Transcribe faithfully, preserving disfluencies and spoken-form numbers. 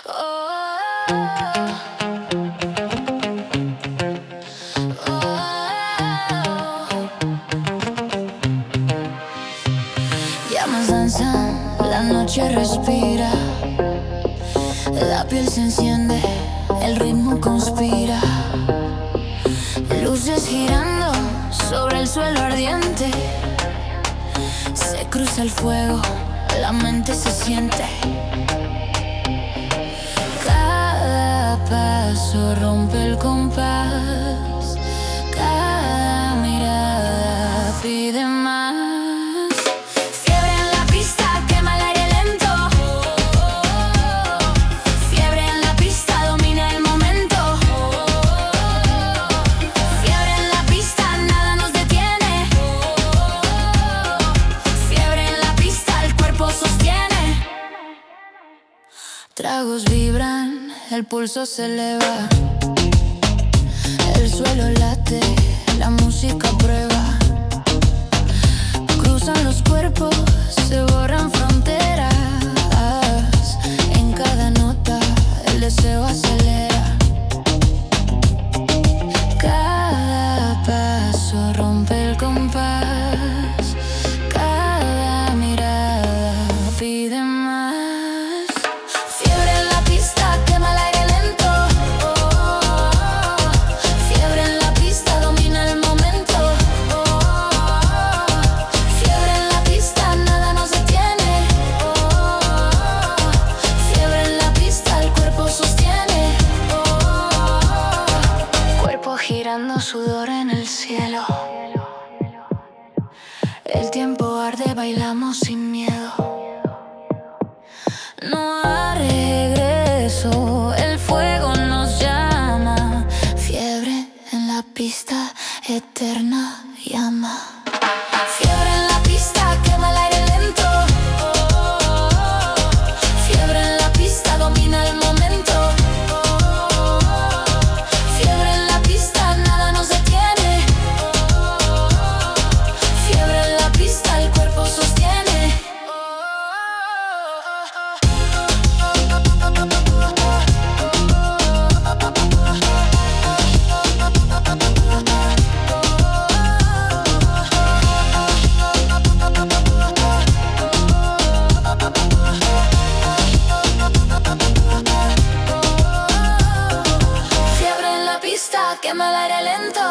Oh, oh. Llamas danzan, la noche respira, la piel se enciende, el ritmo conspira. Luces girando sobre el suelo ardiente, se cruza el fuego, la mente se siente. Cada paso rompe el compás, cada mirada pide más. Fiebre en la pista, quema el aire lento. Fiebre en la pista, domina el momento. Fiebre en la pista, nada nos detiene. Fiebre en la pista, el cuerpo sostiene. Tragos vibran, el pulso se eleva, el suelo late, la música prueba. Cruzan los cuerpos, se borran fronteras. En cada nota el deseo acelera. Cada paso rompe el compás, cada mirada pide más. Fiebre en la pista, quema el aire lento. Fiebre en la pista, domina el momento. Fiebre en la pista, nada nos detiene. Fiebre en la pista, el cuerpo sostiene. Cuerpo girando, sudor en el cielo. El tiempo arde, bailamos sin miedo. No hay regreso, el fuego nos llama. Fiebre en la pista, eterna llama. Fiebre en la pista, quema el aire lento. Fiebre en la pista, domina el momento. Fiebre en la pista, nada nos detiene. Fiebre en la pista, el cuerpo sostiene. Fiebre en la pista, quema el aire lento.